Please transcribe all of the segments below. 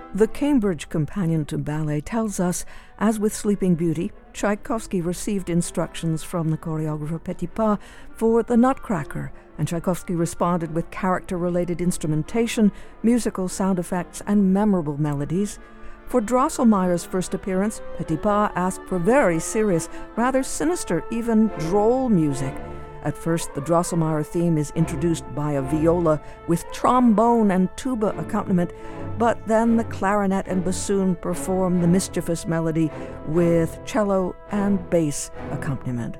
The Cambridge Companion to Ballet tells us, as with Sleeping Beauty, Tchaikovsky received instructions from the choreographer Petipa for The Nutcracker, and Tchaikovsky responded with character-related instrumentation, musical sound effects, and memorable melodies. For Drosselmeyer's first appearance, Petipa asked for very serious, rather sinister, even droll music. At first, the Drosselmeyer theme is introduced by a viola with trombone and tuba accompaniment, but then the clarinet and bassoon perform the mischievous melody with cello and bass accompaniment.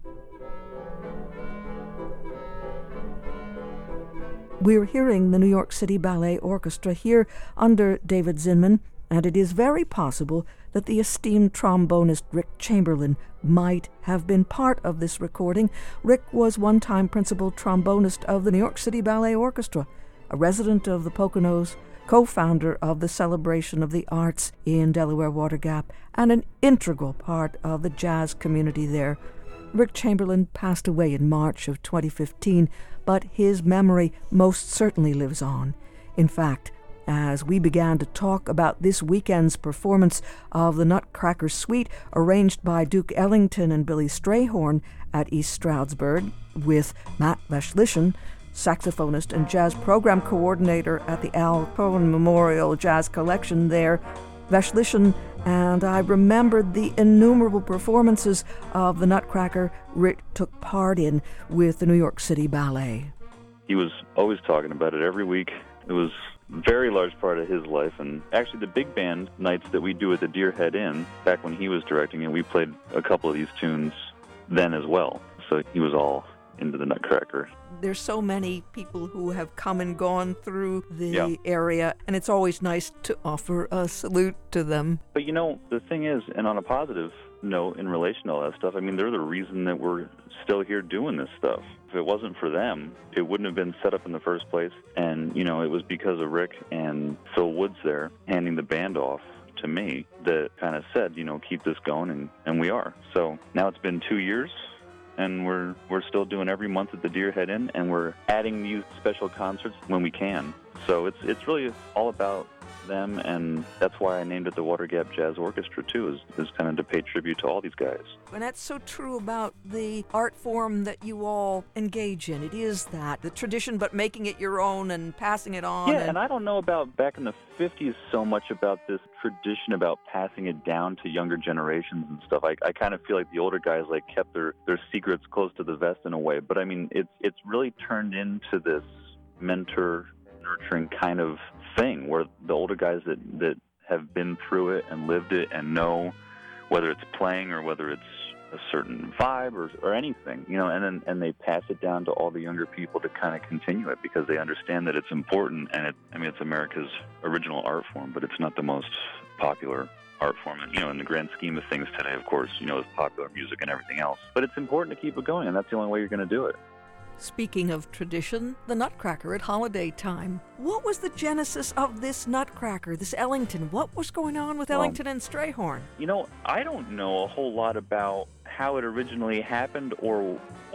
We're hearing the New York City Ballet Orchestra here under David Zinman, and it is very possible that the esteemed trombonist Rick Chamberlain might have been part of this recording. Rick was one-time principal trombonist of the New York City Ballet Orchestra, a resident of the Poconos, co-founder of the Celebration of the Arts in Delaware Water Gap, and an integral part of the jazz community there. Rick Chamberlain passed away in March of 2015, but his memory most certainly lives on. In fact, as we began to talk about this weekend's performance of the Nutcracker Suite, arranged by Duke Ellington and Billy Strayhorn at East Stroudsburg, with Matt Vashlishan, saxophonist and jazz program coordinator at the Al Cohen Memorial Jazz Collection there, Vashlishan and I remembered the innumerable performances of the Nutcracker Rick took part in with the New York City Ballet. He was always talking about it every week. It was a very large part of his life, and actually the big band nights that we do at the Deer Head Inn, back when he was directing it, we played a couple of these tunes then as well. So he was all into the Nutcracker. There's so many people who have come and gone through the area, and it's always nice to offer a salute to them. But you know, the thing is, and on a positive note in relation to all that stuff, I mean, they're the reason that we're still here doing this stuff. If it wasn't for them, it wouldn't have been set up in the first place. And, you know, it was because of Rick and Phil Woods there handing the band off to me that kind of said, you know, keep this going, and we are. So now it's been 2 years. And we're still doing every month at the Deer Head Inn, and we're adding new special concerts when we can. So it's really all about them, and that's why I named it the Water Gap Jazz Orchestra too, is kind of to pay tribute to all these guys. And that's so true about the art form that you all engage in. It is that, the tradition, but making it your own and passing it on. Yeah, and I don't know about back in the 50s so much about this tradition about passing it down to younger generations and stuff. I kind of feel like the older guys like kept their secrets close to the vest in a way. But I mean, it's really turned into this mentor nurturing kind of thing where the older guys that have been through it and lived it and know whether it's playing or whether it's a certain vibe or anything, you know, and they pass it down to all the younger people to kind of continue it because they understand that it's important. And it's America's original art form, but it's not the most popular art form. And, you know, in the grand scheme of things today, of course, you know, with popular music and everything else. But it's important to keep it going, and that's the only way you're going to do it. Speaking of tradition, the Nutcracker at holiday time. What was the genesis of this Nutcracker, this Ellington? What was going on with Ellington and Strayhorn? You know, I don't know a whole lot about how it originally happened or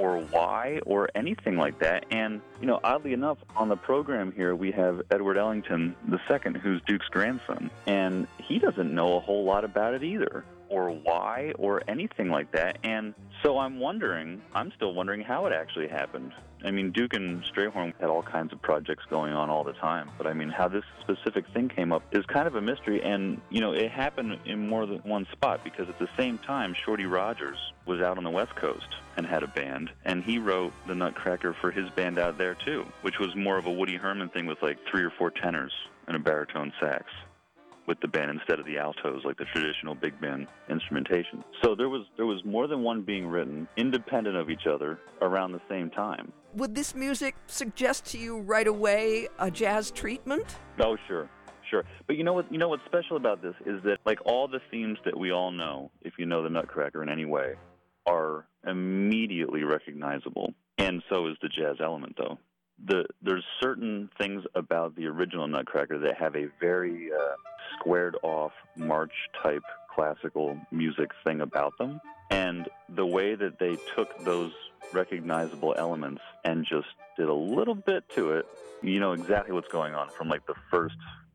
why or anything like that. And, you know, oddly enough, on the program here, we have Edward Ellington II, who's Duke's grandson. And he doesn't know a whole lot about it either, or why or anything like that. And so I'm still wondering how it actually happened. I mean, Duke and Strayhorn had all kinds of projects going on all the time, but I mean, how this specific thing came up is kind of a mystery. And, you know, it happened in more than one spot because at the same time, Shorty Rogers was out on the West Coast and had a band, and he wrote the Nutcracker for his band out there too, which was more of a Woody Herman thing with like 3 or 4 tenors and a baritone sax with the band instead of the altos, like the traditional big band instrumentation. So there was more than one being written, independent of each other, around the same time. Would this music suggest to you right away a jazz treatment? Oh, sure. But you know what's special about this is that, like, all the themes that we all know, if you know the Nutcracker in any way, are immediately recognizable. And so is the jazz element, though. There's certain things about the original Nutcracker that have a very squared-off march-type classical music thing about them. And the way that they took those recognizable elements and just did a little bit to it, you know exactly what's going on from like the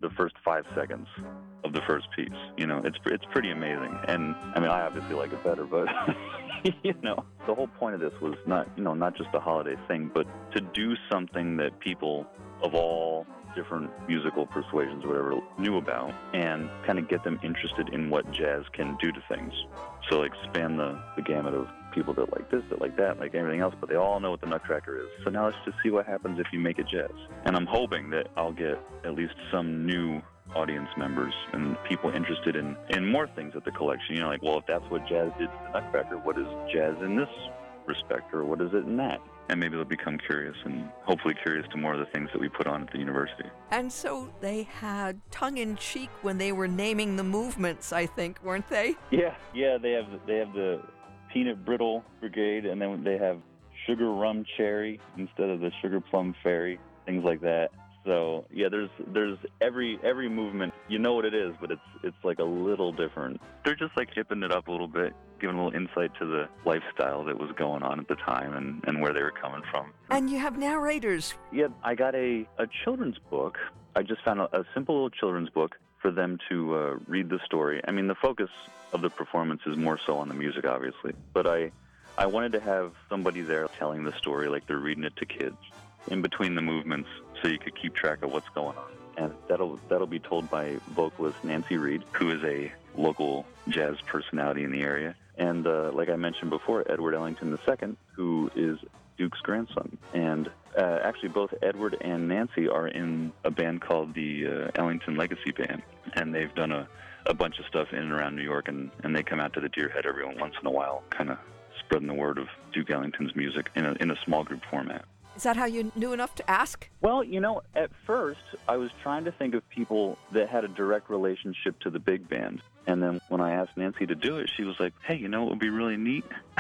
the first 5 seconds of the first piece. You know, it's pretty amazing. And I mean, I obviously like it better, but you know, the whole point of this was not just a holiday thing, but to do something that people of all different musical persuasions or whatever knew about, and kind of get them interested in what jazz can do to things. So like span the gamut of people that like this, that like that, like everything else, but they all know what the Nutcracker is. So now let's just see what happens if you make it jazz. And I'm hoping that I'll get at least some new audience members and people interested in more things at the collection. You know, like, well, if that's what jazz did to the Nutcracker, what is jazz in this respect, or what is it in that? And maybe they'll become curious, and hopefully curious to more of the things that we put on at the university. And so they had tongue-in-cheek when they were naming the movements, I think, weren't they? Yeah, they have the peanut brittle brigade, and then they have sugar rum cherry instead of the sugar plum fairy, things like that. So yeah, there's every movement, you know what it is, but it's like a little different. They're just like hipping it up a little bit, giving a little insight to the lifestyle that was going on at the time and where they were coming from. And you have narrators. Yeah, I got a children's book. I just found a simple little children's book for them to read the story. I mean, the focus of the performance is more so on the music, obviously, but I wanted to have somebody there telling the story like they're reading it to kids in between the movements, so you could keep track of what's going on. And that'll be told by vocalist Nancy Reed, who is a local jazz personality in the area. And like I mentioned before, Edward Ellington II, who is Duke's grandson. And actually both Edward and Nancy are in a band called the Ellington Legacy Band. And they've done a bunch of stuff in and around New York, and they come out to the Deer Head every once in a while, kind of spreading the word of Duke Ellington's music in a small group format. Is that how you knew enough to ask? Well, you know, at first, I was trying to think of people that had a direct relationship to the big band. And then when I asked Nancy to do it, she was like, hey, you know what would be really neat?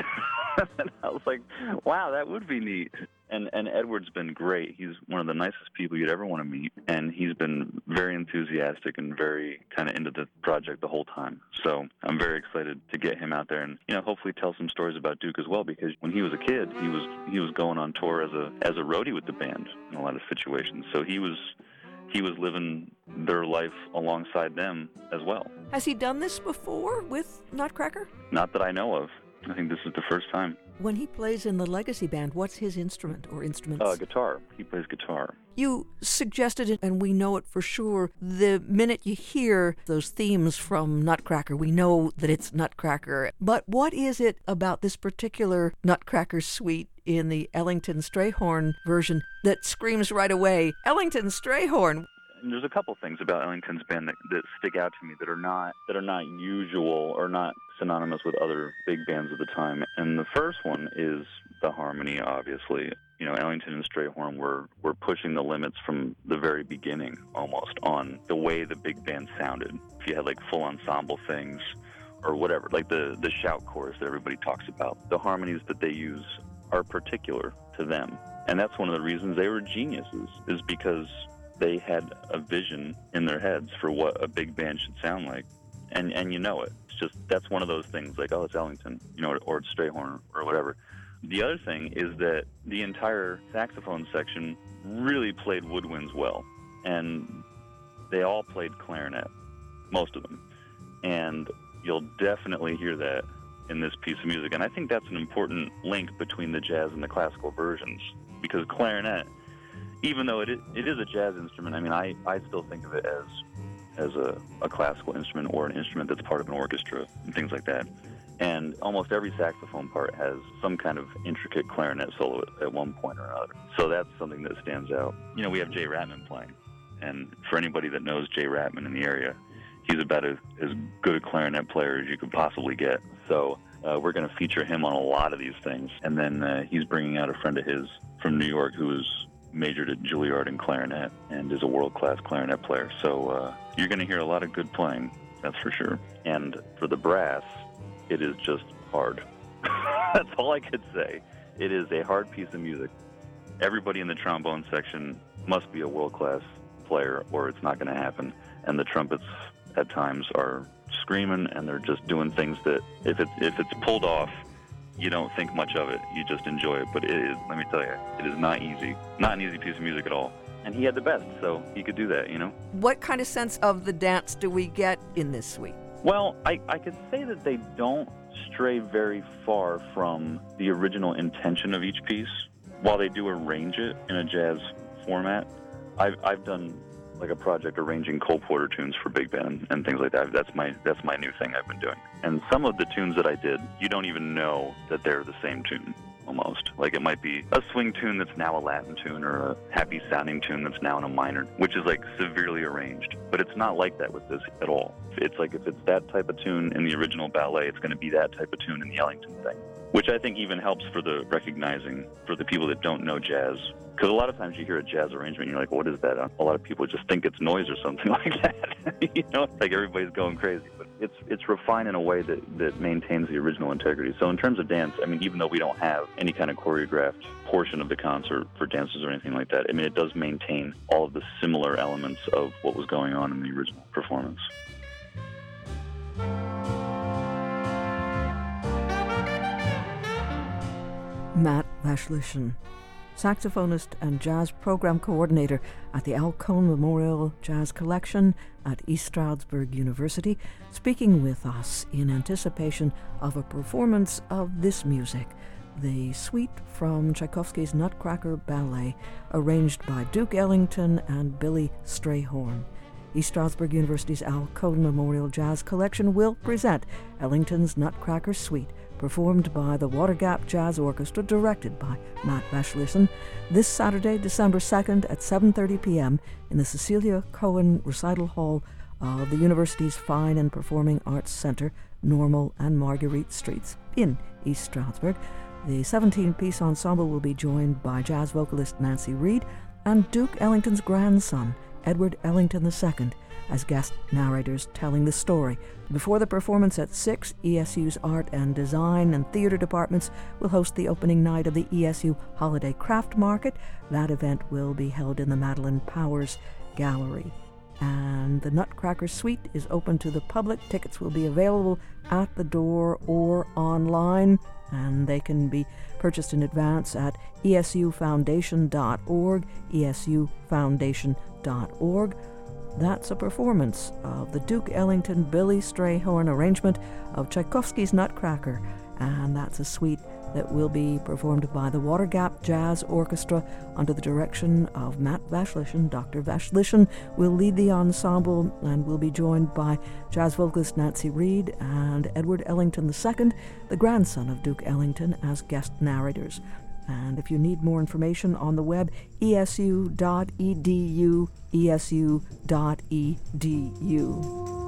And I was like, wow, that would be neat. And Edward's been great. He's one of the nicest people you'd ever want to meet. And he's been very enthusiastic and very kind of into the project the whole time. So I'm very excited to get him out there and, you know, hopefully tell some stories about Duke as well, because when he was a kid, he was going on tour as a roadie with the band in a lot of situations. So he was living their life alongside them as well. Has he done this before with Nutcracker? Not that I know of. I think this is the first time. When he plays in the Legacy Band, what's his instrument or instruments? Guitar. He plays guitar. You suggested it, and we know it for sure. The minute you hear those themes from Nutcracker, we know that it's Nutcracker. But what is it about this particular Nutcracker suite in the Ellington Strayhorn version that screams right away, Ellington Strayhorn? And there's a couple things about Ellington's band that stick out to me that are not usual or not synonymous with other big bands of the time. And the first one is the harmony, obviously. You know, Ellington and Strayhorn were pushing the limits from the very beginning, almost, on the way the big band sounded. If you had like full ensemble things or whatever, like the shout chorus that everybody talks about, the harmonies that they use are particular to them. And that's one of the reasons they were geniuses, is because they had a vision in their heads for what a big band should sound like. And you know it. It's just, that's one of those things, like, oh, it's Ellington, you know, or it's Strayhorn or whatever. The other thing is that the entire saxophone section really played woodwinds well. And they all played clarinet, most of them. And you'll definitely hear that in this piece of music. And I think that's an important link between the jazz and the classical versions, because clarinet, even though it is a jazz instrument, I mean, I still think of it as a classical instrument or an instrument that's part of an orchestra and things like that. And almost every saxophone part has some kind of intricate clarinet solo at one point or another. So that's something that stands out. You know, we have Jay Ratman playing. And for anybody that knows Jay Ratman in the area, he's about as good a clarinet player as you could possibly get. So we're going to feature him on a lot of these things. And then he's bringing out a friend of his from New York who is majored at Juilliard in clarinet and is a world-class clarinet player. So you're going to hear a lot of good playing, that's for sure. And for the brass, it is just hard. That's all I could say. It is a hard piece of music. Everybody in the trombone section must be a world-class player or it's not going to happen. And the trumpets at times are screaming and they're just doing things that if it's pulled off, you don't think much of it. You just enjoy it. But it is, let me tell you, it is not easy. Not an easy piece of music at all. and he had the best, so he could do that, you know? What kind of sense of the dance do we get in this suite? Well, I could say that they don't stray very far from the original intention of each piece, while they do arrange it in a jazz format. I've done like a project arranging Cole Porter tunes for big band and things like that. That's my new thing I've been doing. And some of the tunes that I did, you don't even know that they're the same tune. Almost. Like it might be a swing tune that's now a Latin tune, or a happy sounding tune that's now in a minor, which is like severely arranged. But it's not like that with this at all. It's like if it's that type of tune in the original ballet, it's going to be that type of tune in the Ellington thing, which I think even helps for the recognizing for the people that don't know jazz. Because a lot of times you hear a jazz arrangement and you're like, what is that? A lot of people just think it's noise or something like that. You know, like everybody's going crazy. But it's refined in a way that maintains the original integrity. So in terms of dance, I mean, even though we don't have any kind of choreographed portion of the concert for dancers or anything like that, I mean, it does maintain all of the similar elements of what was going on in the original performance. Matt Vashlishin, saxophonist and jazz program coordinator at the Al Cohn Memorial Jazz Collection at East Stroudsburg University, speaking with us in anticipation of a performance of this music, the suite from Tchaikovsky's Nutcracker Ballet, arranged by Duke Ellington and Billy Strayhorn. East Stroudsburg University's Al Cohn Memorial Jazz Collection will present Ellington's Nutcracker Suite, performed by the Water Gap Jazz Orchestra, directed by Matt Vashlishin, this Saturday, December 2nd at 7:30 p.m. in the Cecilia Cohen Recital Hall of the university's Fine and Performing Arts Center, Normal and Marguerite Streets in East Stroudsburg. The 17-piece ensemble will be joined by jazz vocalist Nancy Reed and Duke Ellington's grandson, Edward Ellington II, as guest narrators telling the story. Before the performance at 6, ESU's Art and Design and Theater departments will host the opening night of the ESU Holiday Craft Market. That event will be held in the Madeline Powers Gallery. And the Nutcracker Suite is open to the public. Tickets will be available at the door or online, and they can be purchased in advance at esufoundation.org, esufoundation.org. That's a performance of the Duke Ellington Billy Strayhorn arrangement of Tchaikovsky's Nutcracker, and that's a suite that will be performed by the Water Gap Jazz Orchestra under the direction of Matt Vashlishin. Dr. Vashlishin will lead the ensemble and will be joined by jazz vocalist Nancy Reed and Edward Ellington II, the grandson of Duke Ellington, as guest narrators. And if you need more information on the web, esu.edu, esu.edu.